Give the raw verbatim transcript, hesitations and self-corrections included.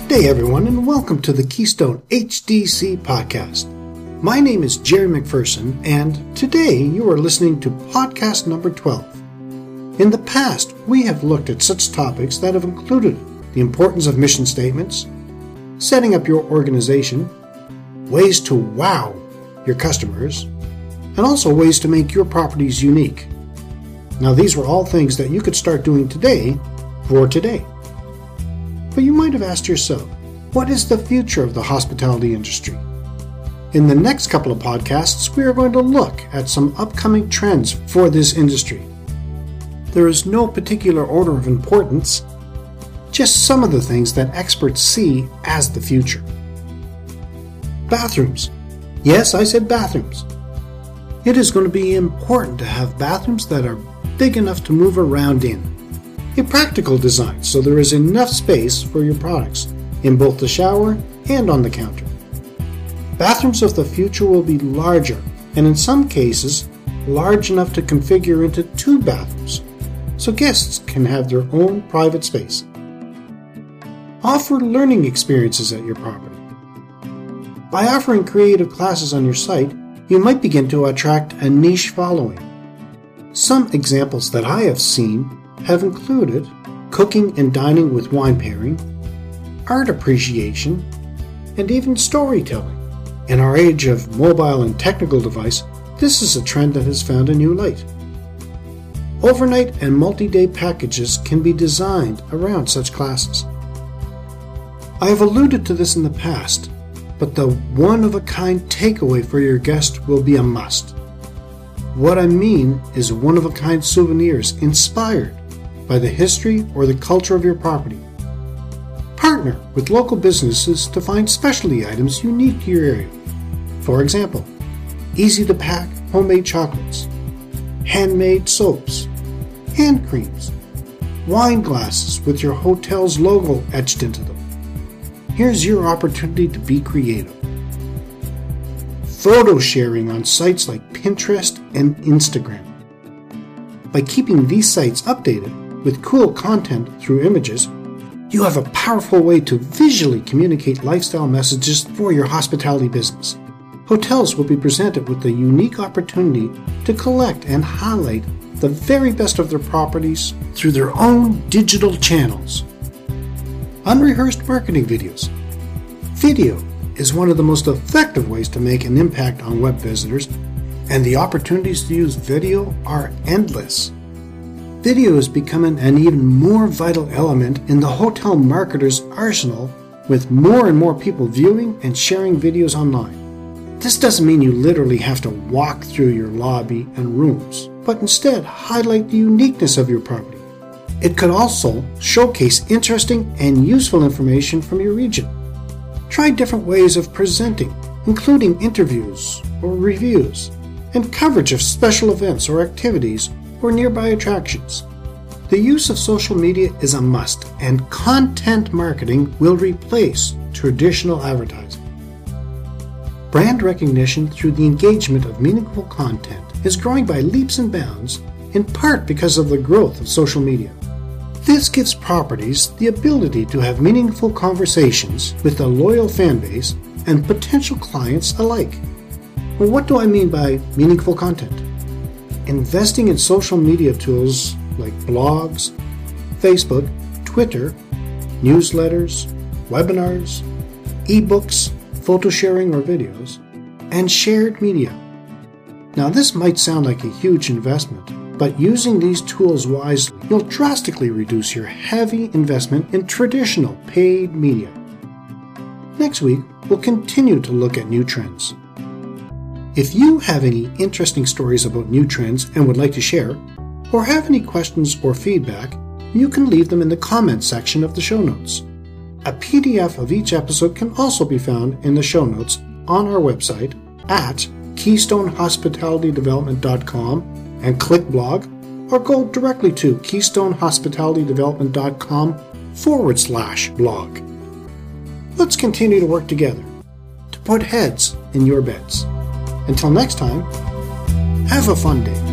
day, everyone, and welcome to the Keystone H D C podcast. My name is Jerry McPherson, and today you are listening to podcast number twelve. In the past, we have looked at such topics that have included the importance of mission statements, setting up your organization, ways to wow your customers, and also ways to make your properties unique. Now, these were all things that you could start doing today for today. But you might have asked yourself, what is the future of the hospitality industry? In the next couple of podcasts, we are going to look at some upcoming trends for this industry. There is no particular order of importance, just some of the things that experts see as the future. Bathrooms. Yes, I said bathrooms. It is going to be important to have bathrooms that are big enough to move around in. A practical design so there is enough space for your products in both the shower and on the counter. Bathrooms of the future will be larger and in some cases large enough to configure into two bathrooms so guests can have their own private space. Offer learning experiences at your property. By offering creative classes on your site, you might begin to attract a niche following. Some examples that I have seen have included cooking and dining with wine pairing, art appreciation, and even storytelling. In our age of mobile and technical device, this is a trend that has found a new light. Overnight and multi-day packages can be designed around such classes. I have alluded to this in the past, but the one-of-a-kind takeaway for your guest will be a must. What I mean is one-of-a-kind souvenirs inspired by the history or the culture of your property. Partner with local businesses to find specialty items unique to your area. For example, easy-to-pack homemade chocolates, handmade soaps, hand creams, wine glasses with your hotel's logo etched into them. Here's your opportunity to be creative. Photo sharing on sites like Pinterest and Instagram. By keeping these sites updated with cool content through images, you have a powerful way to visually communicate lifestyle messages for your hospitality business. Hotels will be presented with the unique opportunity to collect and highlight the very best of their properties through their own digital channels. Unrehearsed marketing videos. Video is one of the most effective ways to make an impact on web visitors, and the opportunities to use video are endless. Video is becoming an even more vital element in the hotel marketer's arsenal, with more and more people viewing and sharing videos online. This doesn't mean you literally have to walk through your lobby and rooms, but instead highlight the uniqueness of your property. It could also showcase interesting and useful information from your region. Try different ways of presenting, including interviews or reviews, and coverage of special events or activities or nearby attractions. The use of social media is a must, and content marketing will replace traditional advertising. Brand recognition through the engagement of meaningful content is growing by leaps and bounds, in part because of the growth of social media. This gives properties the ability to have meaningful conversations with a loyal fan base and potential clients alike. Well, what do I mean by meaningful content? Investing in social media tools like blogs, Facebook, Twitter, newsletters, webinars, ebooks, photo sharing or videos, and shared media. Now, this might sound like a huge investment, but using these tools wisely, you'll drastically reduce your heavy investment in traditional paid media. Next week, we'll continue to look at new trends. If you have any interesting stories about new trends and would like to share, or have any questions or feedback, you can leave them in the comments section of the show notes. A P D F of each episode can also be found in the show notes on our website at keystone hospitality development dot com and click blog, or go directly to keystone hospitality development dot com forward slash blog. Let's continue to work together to put heads in your beds. Until next time, have a fun day.